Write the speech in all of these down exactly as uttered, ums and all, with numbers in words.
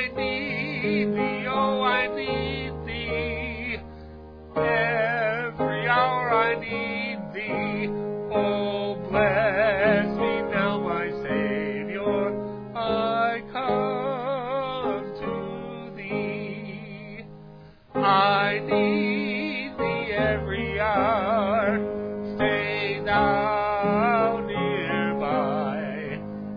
I need thee, oh, I need thee. Every hour I need thee. Oh, bless me now, my Savior. I come to thee. I need thee every hour. Stay thou nearby.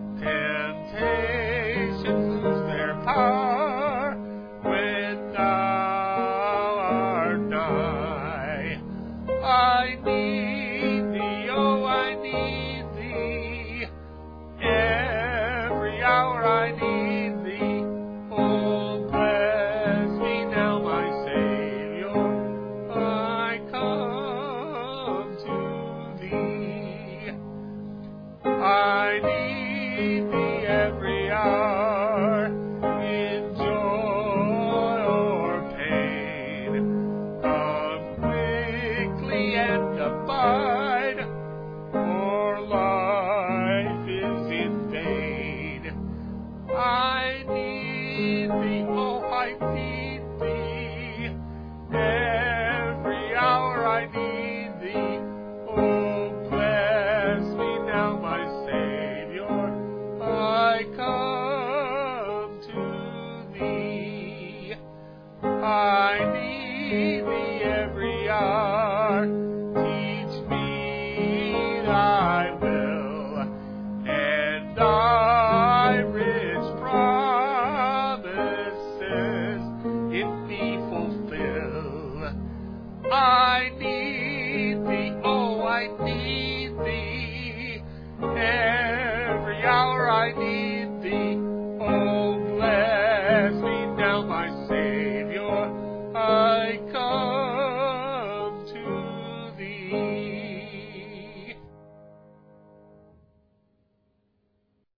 Temptations lose their power when thou art nigh. I need thee, oh, I need thee. Every hour I need thee. Oh, bless me now, my Savior. I come to thee. I need thee every hour, in joy or pain. Come quickly and abide, for life is in vain. I need thee, oh, I need thee. Every hour I need thee. Oh, bless me now, my Savior. I come to thee. I need thee every hour. Teach me thy will, and thy rich promises in me fulfill. I need